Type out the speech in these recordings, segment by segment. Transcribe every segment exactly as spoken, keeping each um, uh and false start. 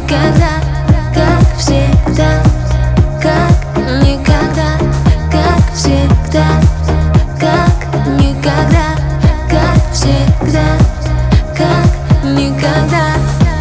никогда, как всегда, как никогда, как всегда, как никогда, как всегда, как никогда.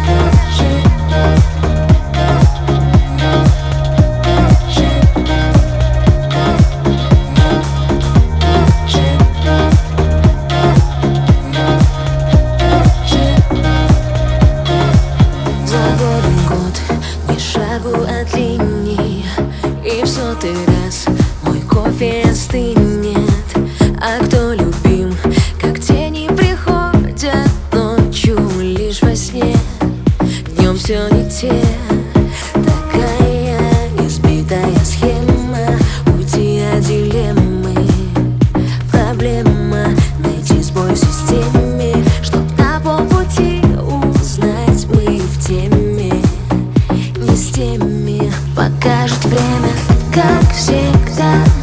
От линии, и в сотый раз мой кофе остынет. А кто любим, как тени приходят ночью лишь во сне. Днем все не те, такая избитая схема. Уйти от дилеммы, проблема найти сбой в системе, чтоб на полпути узнать мы в теме. Покажет время, как всегда.